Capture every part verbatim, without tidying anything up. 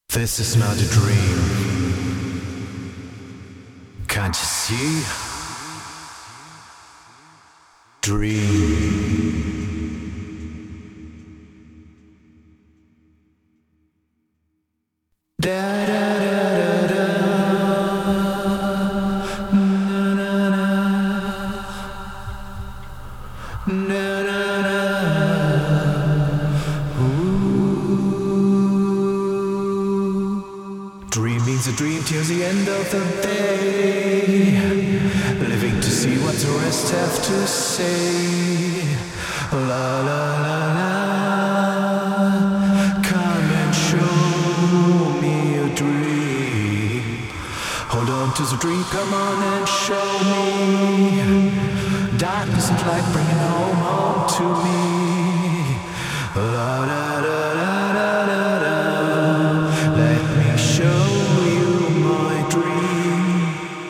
This is not a dream. Can't you see? Dream. Da da da da da. Na na na. Na na na. Dream means a dream till the end of the day. Living to see what the rest have to say. La la la la. Come and show me a dream. Hold on to the dream, come on and show me. Darkness and light bringing home home to me. La la la la la la la. Let me show you my dream.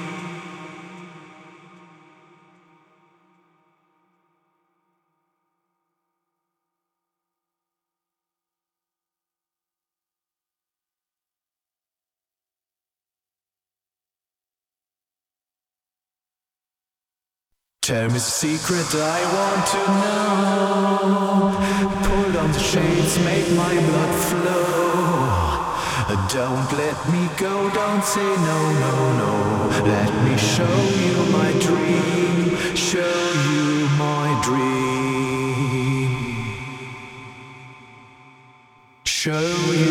Tell me the secret I want to know. Pull down the shades, make my blood flow. Don't let me go, don't say no, no, no. Let me show you my dream, show you my dream. Show you